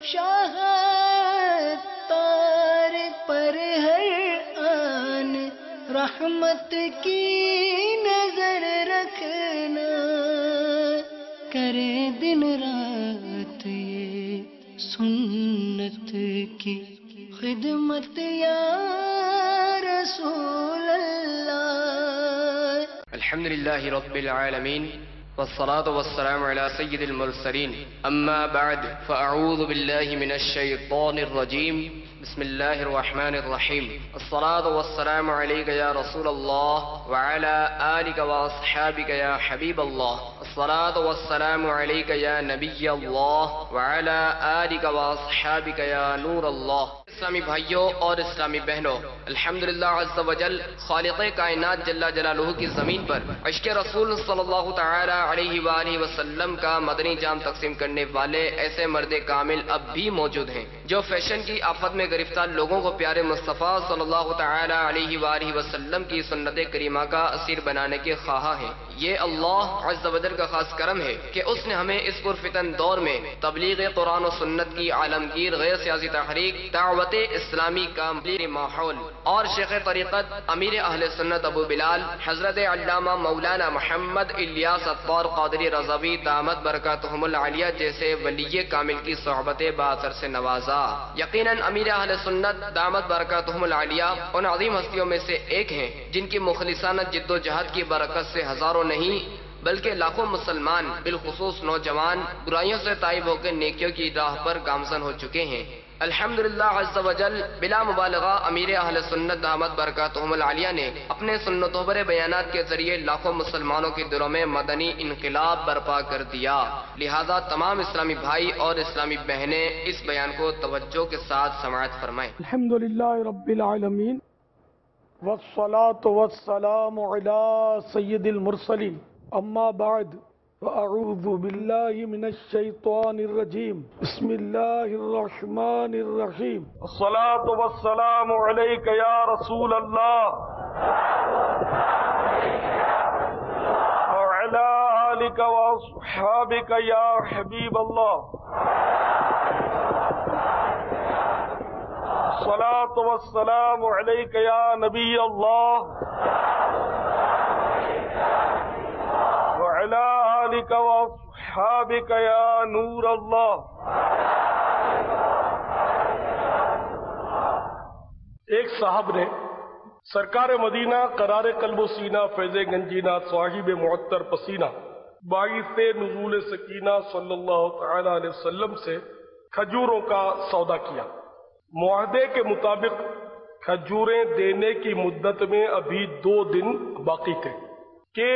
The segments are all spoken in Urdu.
شاہ تار پر ہر آن رحمت کی نظر رکھنا، کرے دن رات یہ سنت کی خدمت یا رسول اللہ۔ الحمدللہ رب العالمین والصلاة والسلام على سید المرسلین، اما بعد فاعوذ باللہ من الشیطان الرجیم، بسم اللہ الرحمن الرحیم، الصلاة والسلام علیک یا رسول اللہ وعلى آلک واصحابک یا حبیب اللہ، الصلاة والسلام علیک یا نبی اللہ وعلى آلک واصحابک یا نور اللہ۔ اسلامی بھائیوں اور اسلامی بہنوں، الحمدللہ عز و جل خالق کائنات جل جلالہ کی زمین پر عشق رسول صلی اللہ تعالی علیہ وآلہ وسلم کا مدنی جام تقسیم کرنے والے ایسے مرد کامل اب بھی موجود ہیں جو فیشن کی آفت میں گرفتار لوگوں کو پیارے مصطفیٰ صلی اللہ تعالی علیہ وآلہ وسلم کی سنت کریمہ کا اسیر بنانے کے خواہاں ہیں۔ یہ اللہ عز و جل کا خاص کرم ہے کہ اس نے ہمیں اس پرفتن دور میں تبلیغ قرآن و سنت کی عالمگیر غیر سیاسی تحریک دعوت اسلامی کا ماحول اور شیخ طریقت امیر اہل سنت ابو بلال حضرت علامہ مولانا محمد الیاس اطوار قادری رضوی دامت برکاتہم العالیہ جیسے ولی کامل کی صحبت باثر سے نوازا۔ یقیناً امیر اہل سنت دامت برکاتہم العالیہ ان عظیم ہستیوں میں سے ایک ہیں جن کی مخلصانہ جد و جہد کی برکت سے ہزاروں نہیں بلکہ لاکھوں مسلمان بالخصوص نوجوان برائیوں سے تائب ہو کے نیکیوں کی راہ پر گامزن ہو چکے ہیں۔ الحمدللہ عز و جل بلا مبالغہ امیر اہل سنت دامت برکاتہم العالیہ نے اپنے سنتوبر بیانات کے ذریعے لاکھوں مسلمانوں کے دلوں میں مدنی انقلاب برپا کر دیا۔ لہذا تمام اسلامی بھائی اور اسلامی بہنیں اس بیان کو توجہ کے ساتھ سماعت فرمائیں۔ الحمدللہ رب العالمین والصلاة والسلام علی سید المرسلین، اما بعد فاعوذ باللہ من الشیطان الرجیم، بسم اللہ الرحمن الرحیم، الصلاة والسلام علیک یا رسول اللہ وعلی آلک واصحابک یا حبیب اللہ، الصلاة والسلام علیک یا نبی اللہ وعلی آلک واصحابک یا نور اللہ۔ ایک صاحب نے سرکار مدینہ قرار قلب و سینہ فیض گنجینہ صاحب معطر پسینہ باعث نزول سکینہ صلی اللہ تعالی علیہ وسلم سے کھجوروں کا سودا کیا۔ معاہدے کے مطابق کھجوریں دینے کی مدت میں ابھی 2 دن باقی تھے کہ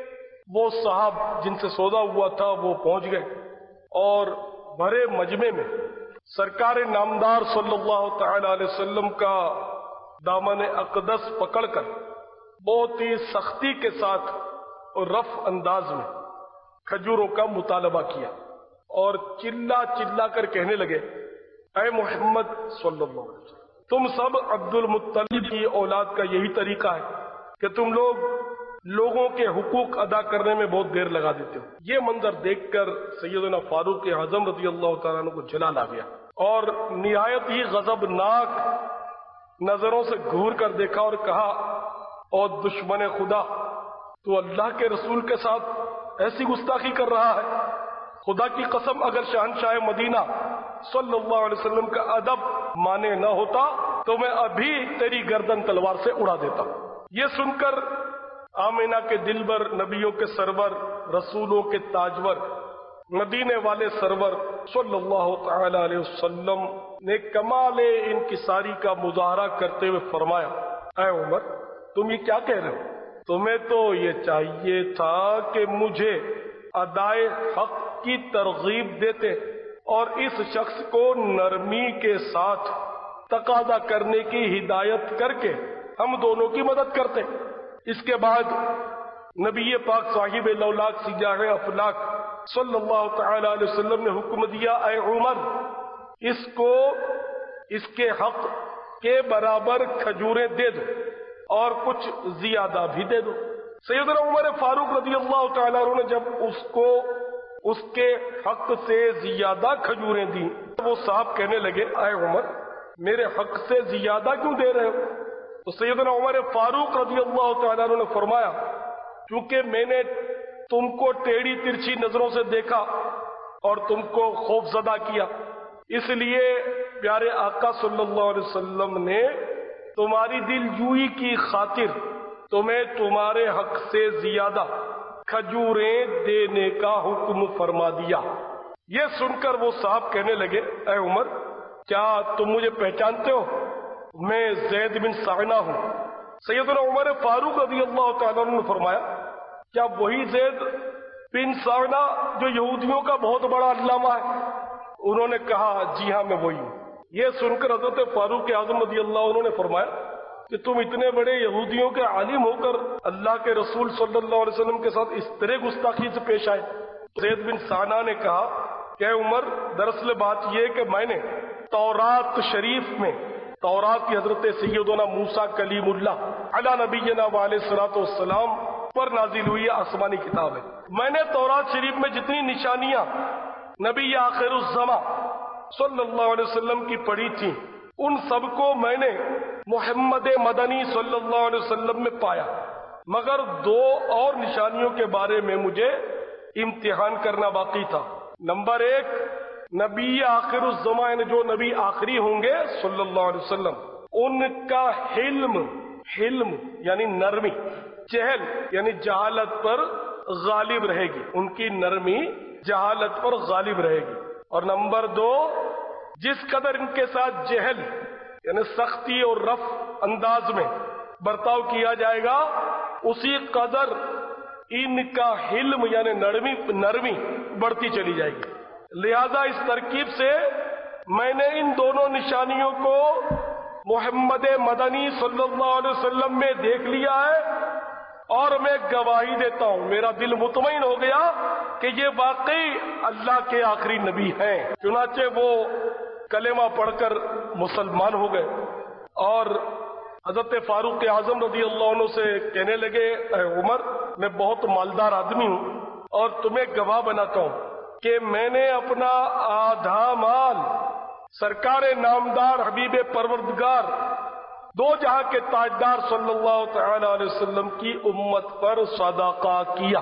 وہ صاحب جن سے سودا ہوا تھا وہ پہنچ گئے اور بھرے مجمع میں سرکار نامدار صلی اللہ تعالی علیہ وسلم کا دامن اقدس پکڑ کر بہت ہی سختی کے ساتھ اور رف انداز میں کھجوروں کا مطالبہ کیا اور چلا چلا کر کہنے لگے، اے محمد صلی اللہ علیہ وسلم، تم سب عبد المطلب کی اولاد کا یہی طریقہ ہے کہ تم لوگوں کے حقوق ادا کرنے میں بہت دیر لگا دیتے ہو۔ یہ منظر دیکھ کر سیدنا فاروق اعظم رضی اللہ تعالیٰ عنہ کو جلال آ گیا اور نہایت ہی غضبناک نظروں سے گھور کر دیکھا اور کہا، اور دشمن خدا، تو اللہ کے رسول کے ساتھ ایسی گستاخی کر رہا ہے؟ خدا کی قسم اگر شہنشاہ مدینہ صلی اللہ علیہ وسلم کا ادب مانے نہ ہوتا تو میں ابھی تیری گردن تلوار سے اڑا دیتا۔ یہ سن کر آمینہ کے دلبر، نبیوں کے سرور، رسولوں کے تاجور، مدینے والے سرور صلی اللہ تعالی علیہ وسلم نے کمال انکساری کا مظاہرہ کرتے ہوئے فرمایا، اے عمر، تم یہ کیا کہہ رہے ہو؟ تمہیں تو یہ چاہیے تھا کہ مجھے ادائے حق کی ترغیب دیتے اور اس شخص کو نرمی کے ساتھ تقاضا کرنے کی ہدایت کر کے ہم دونوں کی مدد کرتے۔ اس کے بعد نبی پاک صاحب لولاک سیاح افلاک صلی اللہ تعالی علیہ وسلم نے حکم دیا، اے عمر، اس کو اس کے حق کے برابر کھجوریں دے دو اور کچھ زیادہ بھی دے دو۔ سیدنا عمر فاروق رضی اللہ تعالیٰ عنہ نے جب اس کو اس کے حق سے زیادہ کھجوریں دیں۔ وہ صاحب کہنے لگے اے عمر میرے حق سے زیادہ کیوں دے رہے ہو؟ تو سیدنا عمر فاروق رضی اللہ تعالیٰ عنہ نے فرمایا کیونکہ میں نے تم کو ٹیڑھی ترچھی نظروں سے دیکھا اور تم کو خوف زدہ کیا، اس لیے پیارے آقا صلی اللہ علیہ وسلم نے تمہاری دل جوئی کی خاطر تمہیں تمہارے حق سے زیادہ کھجوریں دینے کا حکم فرما دیا۔ یہ سن کر وہ صاحب کہنے لگے اے عمر کیا تم مجھے پہچانتے ہو؟ میں زید بن ساغنہ ہوں۔ سیدنا عمر فاروق رضی اللہ تعالیٰ عنہ نے فرمایا کیا وہی زید بن ساغنہ جو یہودیوں کا بہت بڑا علامہ ہے؟ انہوں نے کہا جی ہاں میں وہی ہوں۔ یہ سن کر حضرت فاروق اعظم رضی اللہ عنہ نے فرمایا کہ تم اتنے بڑے یہودیوں کے عالم ہو کر اللہ کے رسول صلی اللہ علیہ وسلم کے ساتھ اس طرح گستاخی سے پیش آئے۔ زید بن ساغنہ نے کہا کہ اے عمر دراصل بات یہ کہ میں نے تورات شریف میں تورات کی حضرت سیدنا موسیٰ کلیم اللہ علی نبینا وعلیہ الصلوۃ والسلام پر نازل ہوئی آسمانی کتاب ہے، میں نے تورات شریف میں جتنی نشانیاں نبی آخر الزماں صلی اللہ علیہ وسلم کی پڑھی تھی ان سب کو میں نے محمد مدنی صلی اللہ علیہ وسلم میں پایا، مگر دو اور نشانیوں کے بارے میں مجھے امتحان کرنا باقی تھا۔ نمبر ایک نبی آخر الزماں جو نبی آخری ہوں گے صلی اللہ علیہ وسلم ان کا حلم یعنی نرمی، جہل یعنی جہالت پر غالب رہے گی، ان کی نرمی جہالت پر غالب رہے گی۔ اور نمبر دو جس قدر ان کے ساتھ جہل یعنی سختی اور رف انداز میں برتاؤ کیا جائے گا اسی قدر ان کا حلم یعنی نرمی بڑھتی چلی جائے گی۔ لہذا اس ترکیب سے میں نے ان دونوں نشانیوں کو محمد مدنی صلی اللہ علیہ وسلم میں دیکھ لیا ہے اور میں گواہی دیتا ہوں، میرا دل مطمئن ہو گیا کہ یہ واقعی اللہ کے آخری نبی ہیں۔ چنانچہ وہ کلمہ پڑھ کر مسلمان ہو گئے اور حضرت فاروق اعظم رضی اللہ عنہ سے کہنے لگے اے عمر میں بہت مالدار آدمی ہوں اور تمہیں گواہ بناتا ہوں کہ میں نے اپنا آدھا مال سرکار نامدار حبیب پروردگار دو جہاں کے تاجدار صلی اللہ تعالی علیہ وسلم کی امت پر صدقہ کیا۔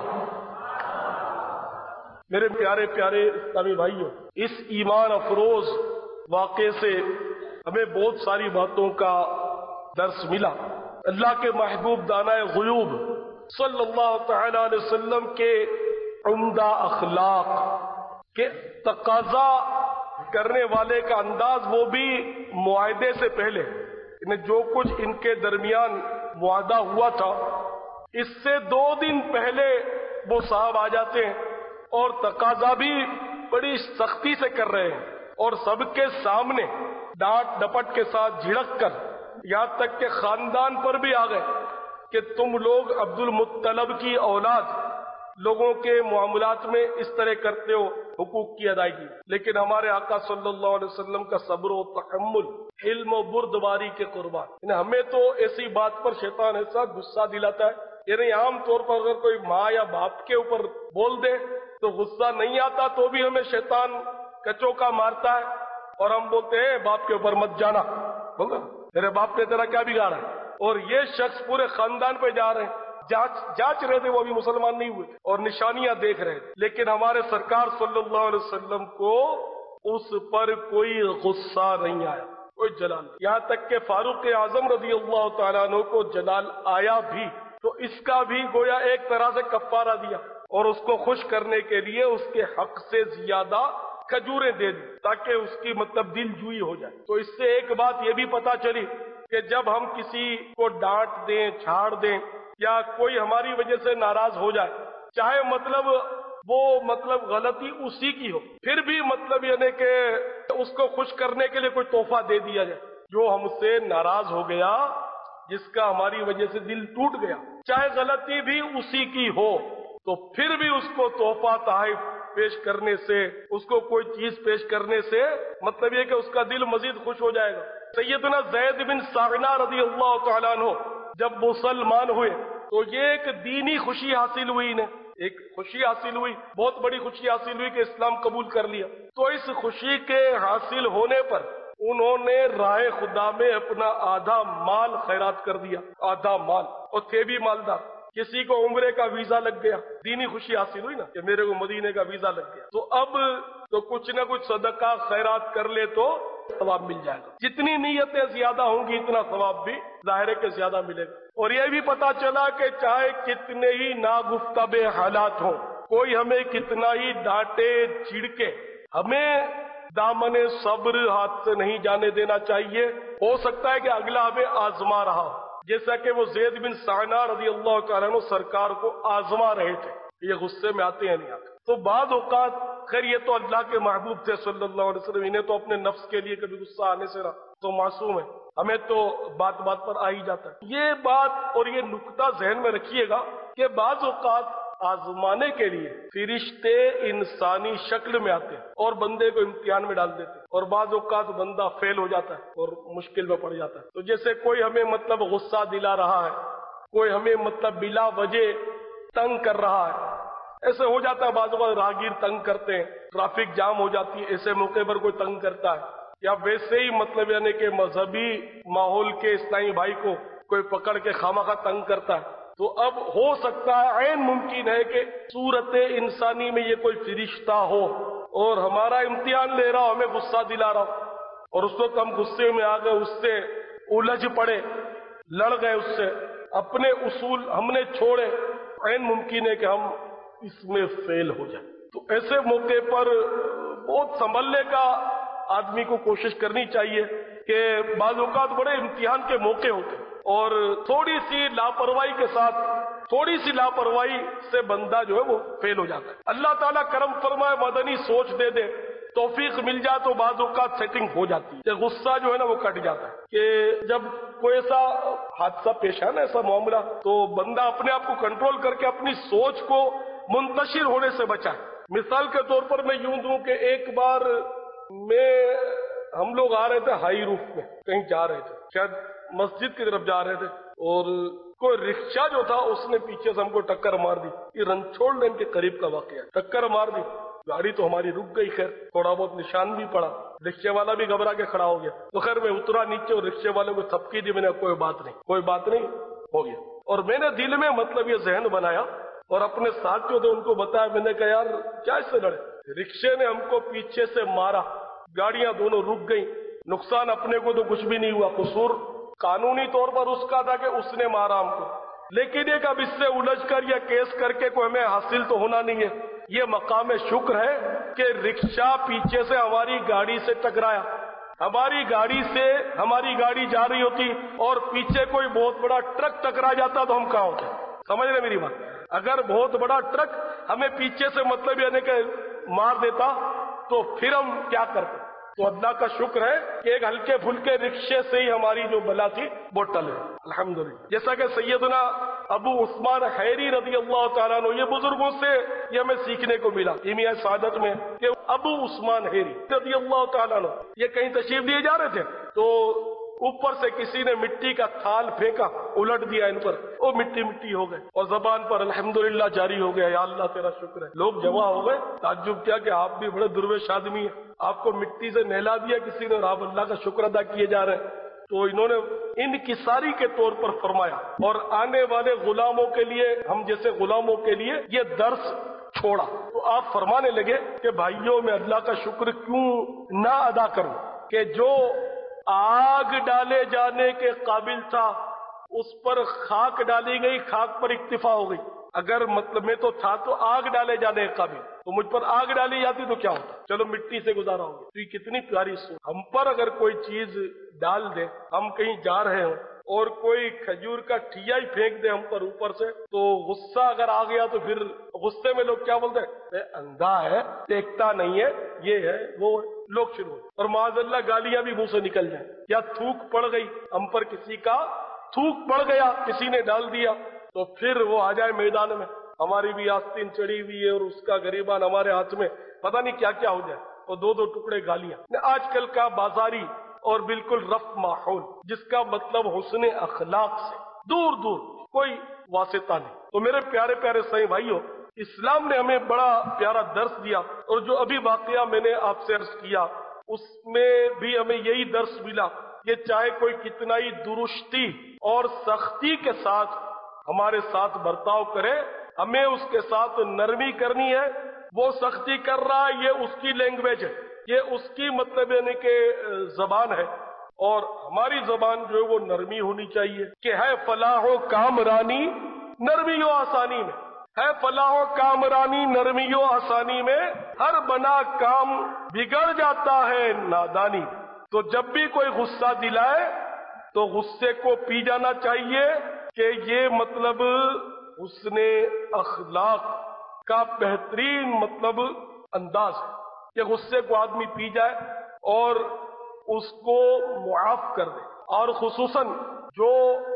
میرے پیارے پیارے اسلامی بھائیوں، اس ایمان افروز واقعے سے ہمیں بہت ساری باتوں کا درس ملا۔ اللہ کے محبوب دانہ غیوب صلی اللہ تعالی علیہ وسلم کے عمدہ اخلاق کے تقاضا کرنے والے کا انداز، وہ بھی معاہدے سے پہلے جو کچھ ان کے درمیان معاہدہ ہوا تھا اس سے 2 دن پہلے وہ صاحب آ جاتے ہیں اور تقاضا بھی بڑی سختی سے کر رہے ہیں اور سب کے سامنے ڈانٹ ڈپٹ کے ساتھ جھڑک کر یہاں تک کہ خاندان پر بھی آ گئے کہ تم لوگ عبد المطلب کی اولاد لوگوں کے معاملات میں اس طرح کرتے ہو حقوق کی ادائیگی، لیکن ہمارے آقا صلی اللہ علیہ وسلم کا صبر و تحمل، حلم و بردباری کے قربان۔ ہمیں تو ایسی بات پر شیطان ایسا غصہ دلاتا ہے، یعنی عام طور پر اگر کوئی ماں یا باپ کے اوپر بول دے تو غصہ نہیں آتا تو بھی ہمیں شیطان کچوکا مارتا ہے اور ہم بولتے ہیں باپ کے اوپر مت جانا، بولو میرے باپ نے تیرا کیا بگاڑا ہے، اور یہ شخص پورے خاندان پہ جا رہے ہیں، جانچ رہے تھے، وہ ابھی مسلمان نہیں ہوئے اور نشانیاں دیکھ رہے تھے، لیکن ہمارے سرکار صلی اللہ علیہ وسلم کو اس پر کوئی غصہ نہیں آیا، کوئی جلال، یہاں تک کہ فاروق اعظم رضی اللہ تعالیٰ عنہ کو جلال آیا بھی تو اس کا بھی گویا ایک طرح سے کفارہ دیا اور اس کو خوش کرنے کے لیے اس کے حق سے زیادہ کھجوریں دے دی تاکہ اس کی مطلب دل جوئی ہو جائے۔ تو اس سے ایک بات یہ بھی پتا چلی کہ جب ہم کسی کو ڈانٹ دیں، چھاڑ دیں یا کوئی ہماری وجہ سے ناراض ہو جائے، چاہے مطلب غلطی اسی کی ہو، پھر بھی مطلب یعنی کہ اس کو خوش کرنے کے لیے کوئی تحفہ دے دیا جائے۔ جو ہم سے ناراض ہو گیا، جس کا ہماری وجہ سے دل ٹوٹ گیا، چاہے غلطی بھی اسی کی ہو تو پھر بھی اس کو تحفہ تحائف پیش کرنے سے، اس کو کوئی چیز پیش کرنے سے مطلب یہ کہ اس کا دل مزید خوش ہو جائے گا۔ سیدنا زید بن ساغنہ رضی اللہ تعالیٰ عنہ جب مسلمان ہوئے تو یہ ایک دینی خوشی حاصل ہوئی انہیں، ایک خوشی حاصل ہوئی، بہت بڑی خوشی حاصل ہوئی کہ اسلام قبول کر لیا، تو اس خوشی کے حاصل ہونے پر انہوں نے راہ خدا میں اپنا آدھا مال خیرات کر دیا، آدھا مال، اور تھے بھی مالدار۔ کسی کو عمرے کا ویزا لگ گیا، دینی خوشی حاصل ہوئی نا کہ میرے کو مدینے کا ویزا لگ گیا، تو اب تو کچھ نہ کچھ صدقہ خیرات کر لے تو ثواب مل جائے گا۔ جتنی نیتیں زیادہ ہوں گی اتنا ثواب بھی ظاہر ہے کہ زیادہ ملے گا۔ اور یہ بھی پتا چلا کہ چاہے کتنے ہی ناگفتب حالات ہوں، کوئی ہمیں کتنا ہی ڈانٹے چھڑکے، ہمیں دامن صبر ہاتھ سے نہیں جانے دینا چاہیے۔ ہو سکتا ہے کہ اگلا ہمیں آزما رہا ہو، جیسا کہ وہ زید بن سعنا رضی اللہ تعالیٰ عنہ سرکار کو آزما رہے تھے، یہ غصے میں آتے ہیں نہیں آتے۔ تو بعض اوقات خیر یہ تو اللہ کے محبوب تھے صلی اللہ علیہ وسلم، انہیں تو اپنے نفس کے لیے کبھی غصہ آنے سے رہا تو معصوم ہے، ہمیں تو بات بات پر آ ہی جاتا ہے۔ یہ بات اور یہ نکتہ ذہن میں رکھیے گا کہ بعض اوقات آزمانے کے لیے فرشتے انسانی شکل میں آتے ہیں اور بندے کو امتحان میں ڈال دیتے ہیں، اور بعض اوقات بندہ فیل ہو جاتا ہے اور مشکل میں پڑ جاتا ہے۔ تو جیسے کوئی ہمیں غصہ دلا رہا ہے، کوئی ہمیں بلا وجہ تنگ کر رہا ہے، ایسے ہو جاتا ہے، بعض اوقات راہگیر تنگ کرتے ہیں، ٹریفک جام ہو جاتی ہے، ایسے موقع پر کوئی تنگ کرتا ہے، یا ویسے ہی یعنی کہ مذہبی ماحول کے اسلامی بھائی کو کوئی پکڑ کے خواہ تنگ کرتا ہے، تو اب ہو سکتا ہے، عین ممکن ہے کہ صورت انسانی میں یہ کوئی فرشتہ ہو اور ہمارا امتحان لے رہا ہو، ہمیں غصہ دلا رہا ہو، اور اس وقت ہم غصے میں آ گئے، اس سے الجھ پڑے، لڑ گئے، اس سے اپنے اصول ہم نے چھوڑے، عین ممکن ہے کہ ہم اس میں فیل ہو جائے۔ تو ایسے موقع پر بہت سنبھلنے کا آدمی کو کوشش کرنی چاہیے کہ بعض اوقات بڑے امتحان کے موقع ہوتے ہیں اور تھوڑی سی لاپرواہی سے بندہ جو ہے وہ فیل ہو جاتا ہے۔ اللہ تعالیٰ کرم فرمائے، مدنی سوچ دے دے، توفیق مل جائے تو بعض اوقات سیٹنگ ہو جاتی ہے، غصہ جو ہے نا وہ کٹ جاتا ہے کہ جب کوئی ایسا حادثہ پیش ہے نا، ایسا معاملہ، تو بندہ اپنے آپ کو کنٹرول کر کے اپنی سوچ کو منتشر ہونے سے بچائے۔ مثال کے طور پر میں یوں دوں کہ ایک بار ہم لوگ آ رہے تھے ہائی روف میں، کہیں جا رہے تھے، شاید مسجد کی طرف جا رہے تھے، اور کوئی رکشہ جو تھا اس نے پیچھے سے ہم کو ٹکر مار دی۔ یہ رنچوڑ لین کے قریب کا واقعہ ہے، ٹکر مار دی، گاڑی تو ہماری رک گئی، خیر تھوڑا بہت نشان بھی پڑا، رکشے والا بھی گھبرا کے کھڑا ہو گیا، تو خیر میں اترا نیچے اور رکشے والے کو تھپکی دی، میں نے کوئی بات نہیں ہو گیا۔ اور میں نے دل میں یہ ذہن بنایا اور اپنے ساتھ جو تھے ان کو بتایا، میں نے کہا یار کیا اس سے لڑے، رکشے نے ہم کو پیچھے سے مارا، گاڑیاں دونوں رک گئیں، نقصان اپنے کو تو کچھ بھی نہیں ہوا، قصور قانونی طور پر اس کا تھا کہ اس نے مارا ہم کو، لیکن ایک اب اس سے الجھ کر یا کیس کر کے کوئی ہمیں حاصل تو ہونا نہیں ہے۔ یہ مقام شکر ہے کہ رکشہ پیچھے سے ہماری گاڑی سے ٹکرایا، ہماری گاڑی جا رہی ہوتی اور پیچھے کوئی بہت بڑا ٹرک ٹکرا جاتا تو ہم کہاں ہوتے؟ سمجھ رہے میری بات؟ اگر بہت بڑا ٹرک ہمیں پیچھے سے یعنی کہ مار دیتا تو پھر ہم کیا کرتے؟ تو اللہ کا شکر ہے کہ ایک ہلکے پھلکے رکشے سے ہی ہماری جو بلا تھی وہ ٹلے، الحمدللہ۔ جیسا کہ سیدنا ابو عثمان حیری رضی اللہ تعالیٰ عنہ، یہ بزرگوں سے یہ ہمیں سیکھنے کو ملا ایمیہ سعادت میں کہ ابو عثمان حیری رضی اللہ تعالیٰ عنہ یہ کہیں تشریف لیے جا رہے تھے، تو اوپر سے کسی نے مٹی کا تھال پھینکا، الٹ دیا ان پر، وہ مٹی ہو گئے اور زبان پر الحمدللہ جاری ہو گیا، یا اللہ تیرا شکر ہے۔ لوگ جمع ہو گئے، تعجب کیا کہ آپ بھی بڑے درویش آدمی ہیں، آپ کو مٹی سے نہلا دیا کسی نے اور آپ اللہ کا شکر ادا کیے جا رہے ہیں۔ تو انہوں نے انکساری کے طور پر فرمایا، اور آنے والے غلاموں کے لیے، ہم جیسے غلاموں کے لیے یہ درس چھوڑا۔ تو آپ فرمانے لگے کہ بھائیوں میں اللہ کا شکر کیوں نہ ادا کروں کہ جو آگ ڈالے جانے کے قابل تھا اس پر خاک ڈالی گئی، خاک پر اکتفا ہو گئی۔ اگر میں تو تھا تو آگ ڈالے جانے کے قابل، تو مجھ پر آگ ڈالی جاتی تو کیا ہوتا؟ چلو مٹی سے گزارا ہو گیا۔ تو یہ کتنی پیاری سوچ، ہم پر اگر کوئی چیز ڈال دے، ہم کہیں جا رہے ہوں اور کوئی کھجور کا ٹھیا ہی پھینک دے ہم پر اوپر سے، تو غصہ اگر آ گیا تو پھر غصے میں لوگ کیا بولتے ہیں؟ اندھا ہے، دیکھتا نہیں ہے، یہ ہے وہ ہے، لوگ شروع ہو، اور معاذ اللہ گالیاں بھی منہ سے نکل جائیں، یا تھوک پڑ گئی ہم پر، کسی کا تھوک پڑ گیا، کسی نے ڈال دیا، تو پھر وہ آ جائے میدان میں، ہماری بھی آستین چڑھی ہوئی ہے اور اس کا گریبان ہمارے ہاتھ میں، پتہ نہیں کیا کیا ہو جائے، اور دو ٹکڑے گالیاں۔ آج کل کا بازاری اور بالکل رف ماحول، جس کا مطلب حسن اخلاق سے دور کوئی واسطہ نہیں۔ تو میرے پیارے پیارے صحیح بھائیوں، اسلام نے ہمیں بڑا پیارا درس دیا، اور جو ابھی واقعہ میں نے آپ سے عرض کیا اس میں بھی ہمیں یہی درس ملا کہ چاہے کوئی کتنا ہی درستی اور سختی کے ساتھ ہمارے ساتھ برتاؤ کرے، ہمیں اس کے ساتھ نرمی کرنی ہے۔ وہ سختی کر رہا ہے، یہ اس کی لینگویج ہے، یہ اس کی مطلب یعنی کہ زبان ہے، اور ہماری زبان جو ہے وہ نرمی ہونی چاہیے کہ ہے فلاح و کامرانی نرمی و آسانی میں، ہے فلاح و کامرانی نرمی و آسانی میں، ہر بنا کام بگڑ جاتا ہے نادانی۔ تو جب بھی کوئی غصہ دلائے تو غصے کو پی جانا چاہیے کہ یہ مطلب حسن اخلاق کا بہترین مطلب انداز ہے کہ غصے کو آدمی پی جائے اور اس کو معاف کر دے، اور خصوصاً جو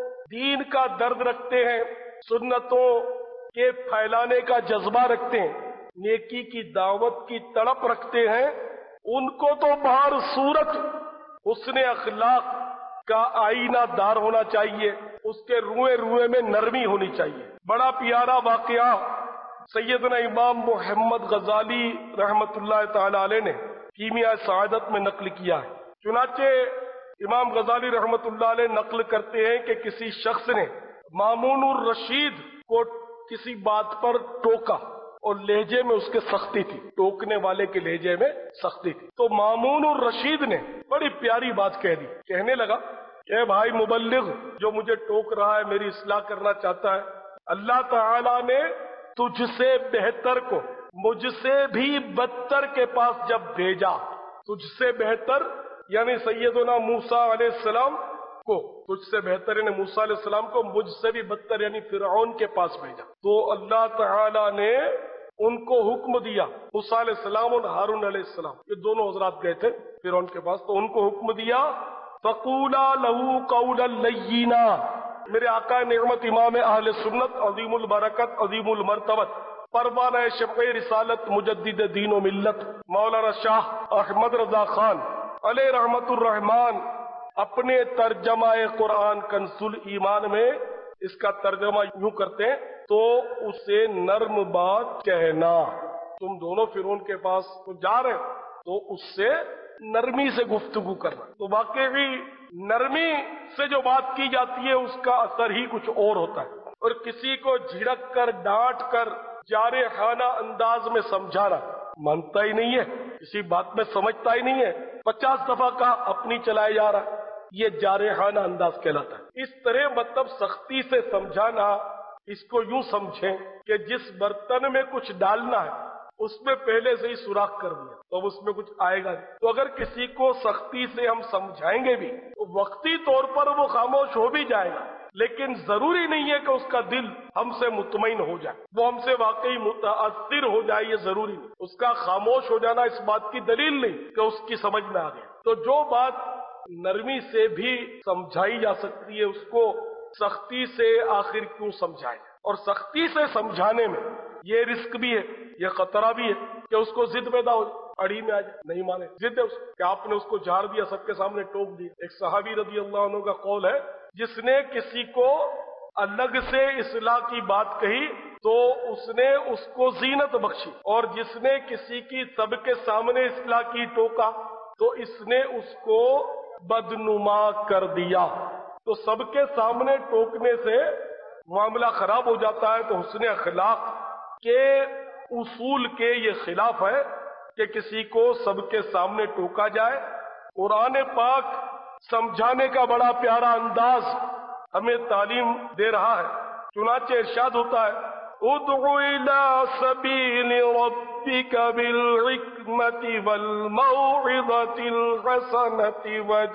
دین کا درد رکھتے ہیں، سنتوں کے پھیلانے کا جذبہ رکھتے ہیں، نیکی کی دعوت کی تڑپ رکھتے ہیں، ان کو تو بہر صورت حسن اخلاق کا آئینہ دار ہونا چاہیے، اس کے روئے روئے میں نرمی ہونی چاہیے۔ بڑا پیارا واقعہ سیدنا امام محمد غزالی رحمت اللہ تعالی علیہ نے کیمیاء سعادت میں نقل کیا ہے۔ چنانچہ امام غزالی رحمت اللہ علیہ نقل کرتے ہیں کہ کسی شخص نے مامون الرشید کو کسی بات پر ٹوکا، اور لہجے میں اس کے سختی تھی، ٹوکنے والے کے لہجے میں سختی تھی۔ تو مامون الرشید نے بڑی پیاری بات کہہ دی، کہنے لگا کہ بھائی مبلغ جو مجھے ٹوک رہا ہے، میری اصلاح کرنا چاہتا ہے، اللہ تعالی نے تجھ سے بہتر کو مجھ سے بھی بدتر کے پاس جب بھیجا، تجھ سے بہتر یعنی سیدنا موسیٰ علیہ السلام کو، تجھ سے بہتر یعنی موسیٰ علیہ السلام کو مجھ سے بھی بدتر یعنی فرعون کے پاس بھیجا، تو اللہ تعالی نے ان کو حکم دیا، موسیٰ علیہ السلام اور ہارون علیہ السلام یہ دونوں حضرات گئے تھے فرعون کے پاس، تو ان کو حکم دیا فَقُولَا لَهُ قَوْلًا لَيِّنًا، میرے آقا نعمت امام اہل سنت عظیم البرکت عظیم المرتبت پروانہ شمع رسالت مجدد دین و ملت مولانا شاہ احمد رضا خان علیہ رحمت الرحمان اپنے ترجمہ قرآن کنز الایمان میں اس کا ترجمہ یوں کرتے ہیں، تو اسے نرم بات کہنا، تم دونوں فرعون کے پاس تو جا رہے تو اس سے نرمی سے گفتگو کرنا، تو واقعی نرمی سے جو بات کی جاتی ہے اس کا اثر ہی کچھ اور ہوتا ہے، اور کسی کو جھڑک کر ڈانٹ کر جارحانہ انداز میں سمجھانا مانتا ہی نہیں ہے، کسی بات میں سمجھتا ہی نہیں ہے، 50 دفعہ کا اپنی چلائے جا رہا ہے، یہ جارحانہ انداز کہلاتا ہے۔ اس طرح مطلب سختی سے سمجھانا، اس کو یوں سمجھیں کہ جس برتن میں کچھ ڈالنا ہے اس میں پہلے سے ہی سوراخ کر دیا تو اب اس میں کچھ آئے گا نہیں، تو اگر کسی کو سختی سے ہم سمجھائیں گے بھی تو وقتی طور پر وہ خاموش ہو بھی جائے گا، لیکن ضروری نہیں ہے کہ اس کا دل ہم سے مطمئن ہو جائے، وہ ہم سے واقعی متاثر ہو جائے، یہ ضروری نہیں، اس کا خاموش ہو جانا اس بات کی دلیل نہیں کہ اس کی سمجھ میں آ گیا۔ تو جو بات نرمی سے بھی سمجھائی جا سکتی ہے اس کو سختی سے آخر کیوں سمجھائے، اور سختی سے سمجھانے میں یہ رسک بھی ہے، یہ خطرہ بھی ہے کہ اس کو ضد پیدا ہو، اڑی میں آ جائے، نہیں مانے، ضد ہے اس کہ آپ نے اس کو جھاڑ دیا، سب کے سامنے ٹوک دیا۔ ایک صحابی رضی اللہ عنہ کا قول ہے، جس نے کسی کو الگ سے اصلاح کی بات کہی تو اس نے اس کو زینت بخشی، اور جس نے کسی کی سب کے سامنے اصلاح کی ٹوکا تو اس نے اس کو بدنما کر دیا۔ تو سب کے سامنے ٹوکنے سے معاملہ خراب ہو جاتا ہے، تو حسن اخلاق کے اصول کے یہ خلاف ہے کہ کسی کو سب کے سامنے ٹوکا جائے۔ قرآن پاک سمجھانے کا بڑا پیارا انداز ہمیں تعلیم دے رہا ہے، چنانچہ ارشاد ہوتا ہے ادعو الى سبیل ربک بالحکمت والموعظۃ الحسنۃ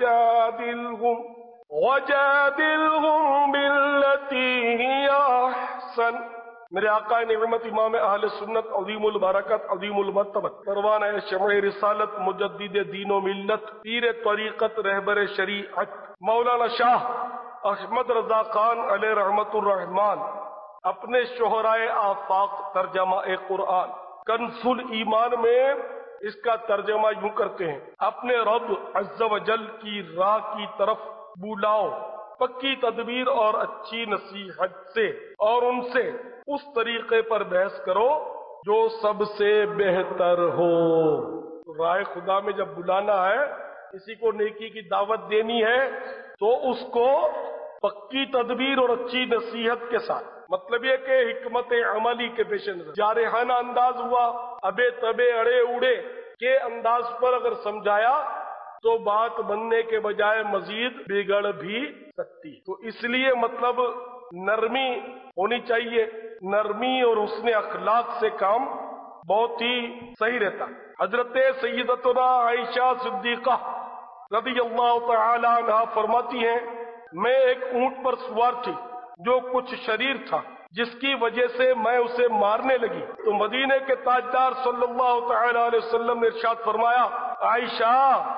وجادلہم باللتی ہی احسن۔ میرے آقا نعمت امام اہل سنت عظیم البرکت عظیم المرتبت پروانہ شمع رسالت مجدد دین و ملت پیر طریقت رہبر شریعت مولانا شاہ احمد رضا خان علیہ رحمت الرحمان اپنے شہرائے آفاق ترجمہ قرآن کنز الایمان میں اس کا ترجمہ یوں کرتے ہیں، اپنے رب عز و جل کی راہ کی طرف بلاؤ پکی تدبیر اور اچھی نصیحت سے، اور ان سے उस तरीके पर बहस करो जो सबसे बेहतर हो। राह खुदा में जब बुलाना है, किसी को नेकी की दावत देनी है, तो उसको पक्की तदबीर और अच्छी नसीहत के साथ, मतलब ये कि हिकमत अमली के पेश नजर, जारहाना अंदाज हुआ, अबे तबे अड़े उड़े के अंदाज पर अगर समझाया तो बात बनने के बजाय मजीद बिगड़ भी सकती। तो इसलिए मतलब नरमी होनी चाहिए, नरमी और हुस्न अखलाक से काम बहुत ही सही रहता। हजरत सैयदतुना आयशा सिद्दीका रज़ियल्लाहु तआला अन्हा फरमाती हैं, मैं एक ऊंट पर सवार थी जो कुछ शरीर था, जिसकी वजह से मैं उसे मारने लगी, तो मदीने के ताजदार सल्लल्लाहु तआला अलैहि वसल्लम ने इरशाद फरमाया, आयशा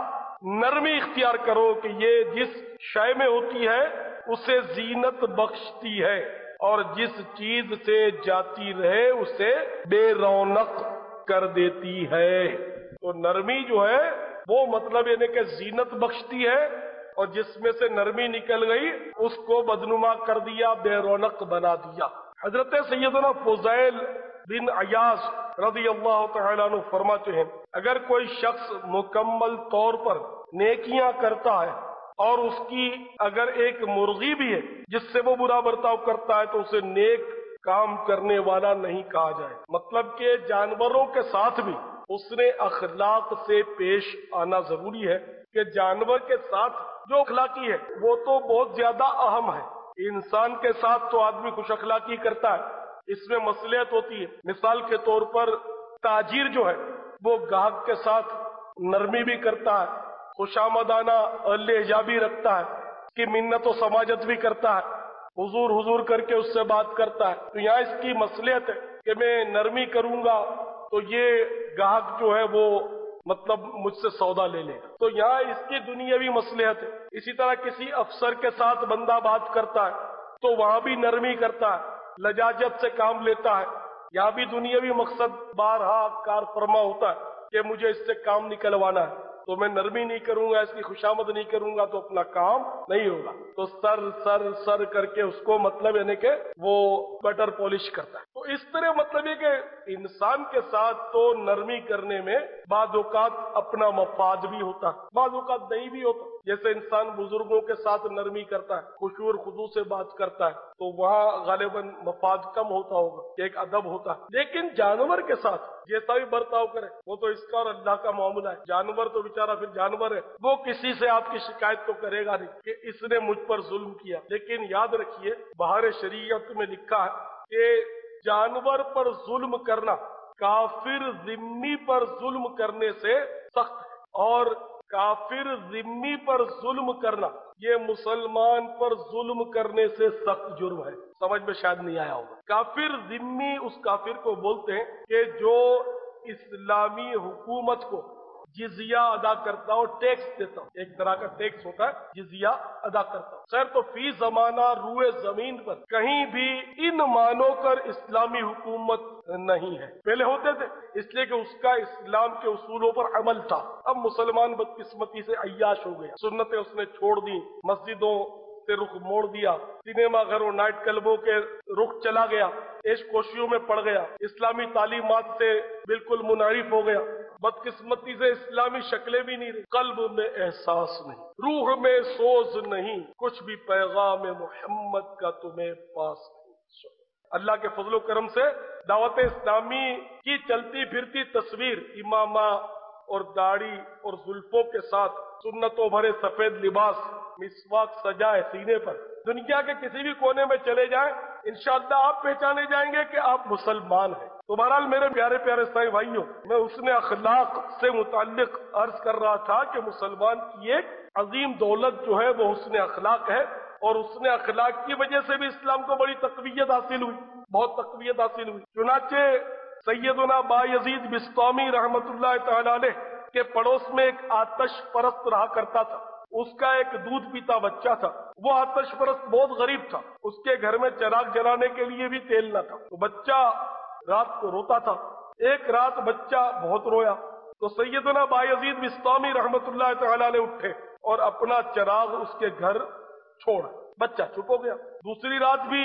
नरमी इख्तियार करो कि ये जिस शय में होती है उसे जीनत बख्शती है, और जिस चीज से जाती रहे उसे बेरौनक कर देती है। तो नरमी जो है वो मतलब यानी कि जीनत बख्शती है, और जिसमें से नरमी निकल गई उसको बदनुमा कर दिया, बेरौनक बना दिया। हजरत सैयदना फुज़ैल बिन अयाज रज़ियल्लाहु तआला अन्हु फरमाते हैं, अगर कोई शख्स मुकम्मल तौर पर नेकियां करता है और उसकी अगर एक मुर्गी भी है जिससे वो बुरा बर्ताव करता है, तो उसे नेक काम करने वाला नहीं कहा जाए। मतलब कि जानवरों के साथ भी उसने अखलाक से पेश आना जरूरी है, कि जानवर के साथ जो अखलाकी है वो तो बहुत ज्यादा अहम है। इंसान के साथ तो आदमी खुश अखलाकी करता है, इसमें मसलियत होती है। मिसाल के तौर पर ताजिर जो है वो ग्राहक के साथ नरमी भी करता है, खुशामदाना लहजा भी रखता है, कि मिन्नत और समाजत भी करता है, हुजूर हुजूर करके उससे बात करता है। तो यहाँ इसकी मसलियत है कि मैं नरमी करूंगा तो ये ग्राहक जो है वो मतलब मुझसे सौदा ले लेगा, तो यहाँ इसकी दुनियावी मसलियत है। इसी तरह किसी अफसर के साथ बंदा बात करता है तो वहां भी नरमी करता है, लजाजत से काम लेता है। यहाँ भी दुनियावी मकसद बारहा कार फरमा होता है कि मुझे इससे काम निकलवाना है, तो मैं नरमी नहीं करूंगा, इसकी खुशामद नहीं करूंगा तो अपना काम नहीं होगा। तो सर सर सर करके उसको मतलब यानी कि वो बटर पॉलिश करता है। तो इस तरह मतलब ये कि इंसान के साथ तो नरमी करने में बाद औकात अपना मफाद भी होता है, बाद औकात नहीं भी होता। जैसे इंसान बुजुर्गों के साथ नरमी करता है, खुशू और खुदू से बात करता है, तो वहाँ गालिबन मफाद कम होता होगा, एक अदब होता है। लेकिन जानवर के साथ जैसा भी बर्ताव करे वो तो इसका और अल्लाह का मामला है। जानवर तो बेचारा फिर जानवर है, वो किसी से आपकी शिकायत तो करेगा नहीं कि इसने मुझ पर जुल्म किया। लेकिन याद रखिए बाहर शरीयत में लिखा है कि जानवर पर जुल्म करना काफिर जिम्मी पर जुल्म करने से सख्त है, और काफिर जिम्मी पर जुल्म करना ये मुसलमान पर जुल्म करने से सख्त जुर्म है। समझ में शायद नहीं आया होगा। काफिर जिम्मी उस काफिर को बोलते हैं कि जो इस्लामी हुकूमत को जिजिया अदा करता हो, टैक्स देता हो, एक तरह का टैक्स होता है, जिजिया अदा करता हो। खैर तो फी जमाना रूए जमीन पर कहीं भी इन मानों पर इस्लामी हुकूमत नहीं है। पहले होते थे इसलिए कि उसका इस्लाम के उसूलों पर अमल था। अब मुसलमान बदकिस्मती से अय्याश हो गया, सुन्नतें उसने छोड़ दी, मस्जिदों से रुख मोड़ दिया, सिनेमा घरों नाइट क्लबों के रुख चला गया, ऐश कोशियों में पड़ गया, इस्लामी तालीमात से बिल्कुल मुनहरिफ हो गया। बदकिस्मती से इस्लामी शक्लें भी नहीं रही, कल्ब में एहसास नहीं, रूह में सोज नहीं, कुछ भी पैगाम मोहम्मद का तुम्हें पास नहीं। अल्लाह के फजलो करम से दावत इस्लामी की चलती फिरती तस्वीर इमामा और दाढ़ी और जुल्फों के साथ सुन्नतों भरे सफेद लिबास, मिसवाक सजाए सीने पर, दुनिया के किसी भी कोने में चले जाएं, इंशाअल्लाह आप पहचाने जाएंगे कि आप मुसलमान हैं। तो बहरहाल मेरे प्यारे प्यारे इस्लामी भाइयों, मैं उसने अखलाक से मुताल्लिक अर्ज कर रहा था कि मुसलमान की एक अजीम दौलत जो है वो हुस्न अखलाक है, और उसने अखलाक की वजह से भी इस्लाम को बड़ी तकवीयत हासिल हुई, बहुत तकवीयत हासिल हुई। चुनाचे सैयदना बायजीद बिस्तामी रहमतुल्लाह तआला अलैह के पड़ोस में एक आतश परस्त रहा करता था। उसका एक दूध पीता बच्चा था। वो आतश परस्त बहुत गरीब था, उसके घर में चिराग जलाने के लिए भी तेल न था। तो बच्चा रात को रोता था। एक रात बच्चा बहुत रोया तो सैयदना बायजीद बिस्तामी रहमतुल्लाह तआला अलैह उठे और अपना चिराग उसके घर छोड़, बच्चा चुप हो गया। दूसरी रात भी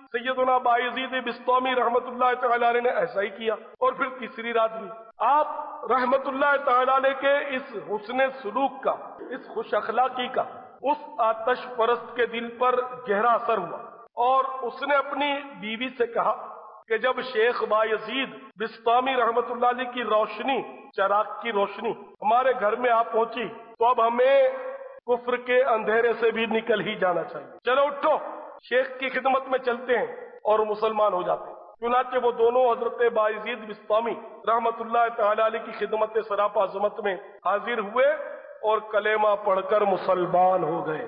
سیدنا بايزيد بسطامی رحمت اللہ تعالی علیہ نے ایسا ہی کیا. اور پھر تیسری رات بھی آپ رحمت اللہ تعالی علیہ کے اس حسن سلوک کا، اس خوش اخلاقی کا اس آتش پرست کے دل پر گہرا اثر ہوا، اور اس نے اپنی بیوی سے کہا کہ جب شیخ بايزيد بسطامی رحمت اللہ علیہ کی روشنی، چراغ کی روشنی ہمارے گھر میں آ پہنچی تو اب ہمیں کفر کے اندھیرے سے بھی نکل ہی جانا چاہیے. چلو اٹھو، شیخ کی خدمت میں چلتے ہیں اور مسلمان ہو جاتے ہیں. چنانچہ وہ دونوں حضرت بايزيد بسطامی رحمت اللہ تعالی علیہ کی خدمت سراپا عظمت میں حاضر ہوئے اور کلمہ پڑھ کر مسلمان ہو گئے.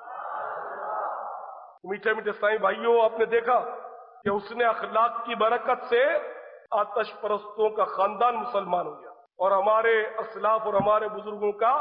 میٹھے میٹھے سائیں بھائیوں، آپ نے دیکھا کہ حسن اخلاق کی برکت سے آتش پرستوں کا خاندان مسلمان ہو گیا، اور ہمارے اسلاف اور ہمارے بزرگوں کا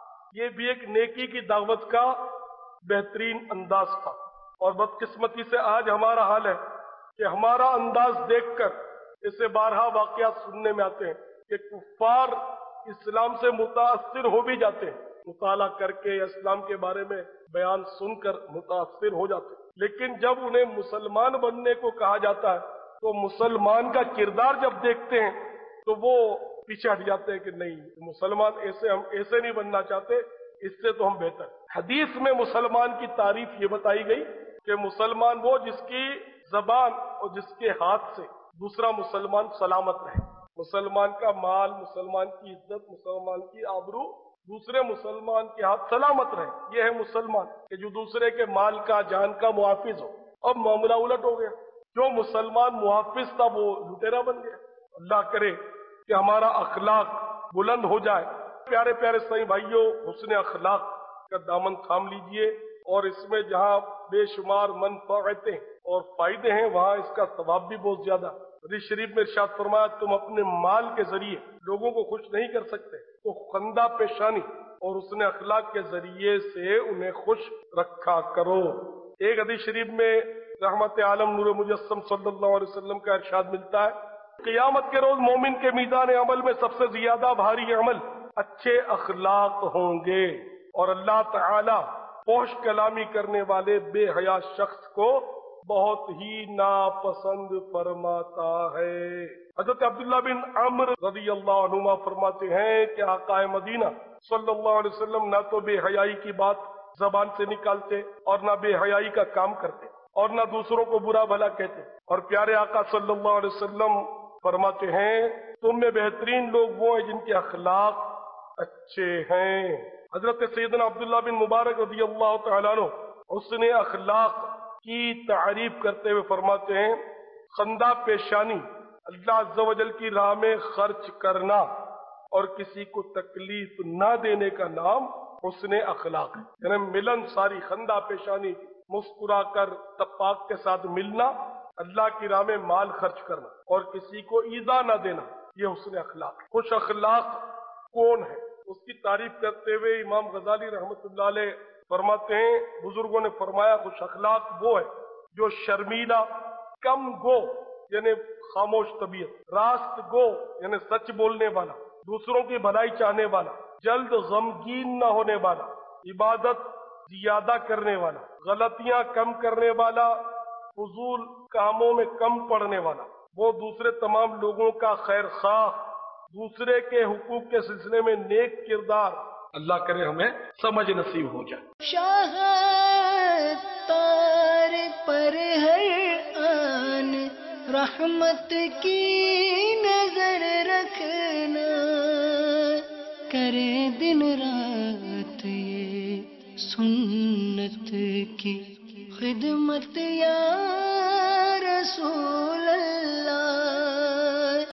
یہ بھی ایک نیکی کی دعوت کا بہترین انداز تھا. اور بدقسمتی سے آج ہمارا حال ہے کہ ہمارا انداز دیکھ کر اسے بارہا واقعات سننے میں آتے ہیں کہ کفار اسلام سے متاثر ہو بھی جاتے ہیں، مطالعہ کر کے یا اسلام کے بارے میں بیان سن کر متاثر ہو جاتے ہیں، لیکن جب انہیں مسلمان بننے کو کہا جاتا ہے تو مسلمان کا کردار جب دیکھتے ہیں تو وہ پیچھے ہٹ جاتے ہیں کہ نہیں، مسلمان ایسے، ہم ایسے نہیں بننا چاہتے، اس سے تو ہم بہتر. حدیث میں مسلمان کی تعریف یہ بتائی گئی کہ مسلمان وہ جس کی زبان اور جس کے ہاتھ سے دوسرا مسلمان سلامت رہے. مسلمان کا مال، مسلمان کی عزت، مسلمان کی آبرو دوسرے مسلمان کے ہاتھ سلامت رہے. یہ ہے مسلمان کہ جو دوسرے کے مال کا، جان کا محافظ ہو. اب معاملہ الٹ ہو گیا، جو مسلمان محافظ تھا وہ لٹیرا بن گیا. اللہ کرے کہ ہمارا اخلاق بلند ہو جائے. پیارے پیارے سائیں بھائیوں، حسن اخلاق کا دامن تھام لیجئے، اور اس میں جہاں بے شمار منفعتیں اور فائدے ہیں وہاں اس کا ثواب بھی بہت زیادہ. حدیث شریف میں ارشاد فرمایا تم اپنے مال کے ذریعے لوگوں کو خوش نہیں کر سکتے تو خندہ پیشانی اور حسن اخلاق کے ذریعے سے انہیں خوش رکھا کرو. ایک حدیث شریف میں رحمت عالم نور مجسم صلی اللہ علیہ وسلم کا ارشاد ملتا ہے، قیامت کے روز مومن کے میدان عمل میں سب سے زیادہ بھاری عمل اچھے اخلاق ہوں گے، اور اللہ تعالی فحش کلامی کرنے والے بے حیا شخص کو بہت ہی ناپسند فرماتا ہے. حضرت عبداللہ بن عمرو رضی اللہ عنہما فرماتے ہیں کہ آقا مدینہ صلی اللہ علیہ وسلم نہ تو بے حیائی کی بات زبان سے نکالتے اور نہ بے حیائی کا کام کرتے اور نہ دوسروں کو برا بھلا کہتے. اور پیارے آقا صلی اللہ علیہ وسلم فرماتے ہیں تم میں بہترین لوگ وہ ہیں جن کے اخلاق اچھے ہیں. حضرت سیدنا عبداللہ بن مبارک رضی اللہ تعالیٰ عنہ حسن اخلاق کی تعریف کرتے ہوئے فرماتے ہیں خندہ پیشانی، اللہ عز و جل کی راہ میں خرچ کرنا اور کسی کو تکلیف نہ دینے کا نام حسن اخلاق ہے. یعنی ملن ساری، خندہ پیشانی، مسکرا کر اتفاق کے ساتھ ملنا، اللہ کی راہ میں مال خرچ کرنا اور کسی کو ایذا نہ دینا، یہ حسن اخلاق. خوش اخلاق کون ہے؟ اس کی تعریف کرتے ہوئے امام غزالی رحمت اللہ علیہ فرماتے ہیں بزرگوں نے فرمایا خوش اخلاق وہ ہے جو شرمیلا، کم گو یعنی خاموش طبیعت، راست گو یعنی سچ بولنے والا، دوسروں کی بھلائی چاہنے والا، جلد غمگین نہ ہونے والا، عبادت زیادہ کرنے والا، غلطیاں کم کرنے والا، فضول کاموں میں کم پڑنے والا، وہ دوسرے تمام لوگوں کا خیر خواہ، دوسرے کے حقوق کے سلسلے میں نیک کردار. اللہ کرے ہمیں سمجھ نصیب ہو جائے. شاہ تار پر ہر آن رحمت کی نظر رکھنا، کرے دن رات یہ سنت کی خدمت یا رسول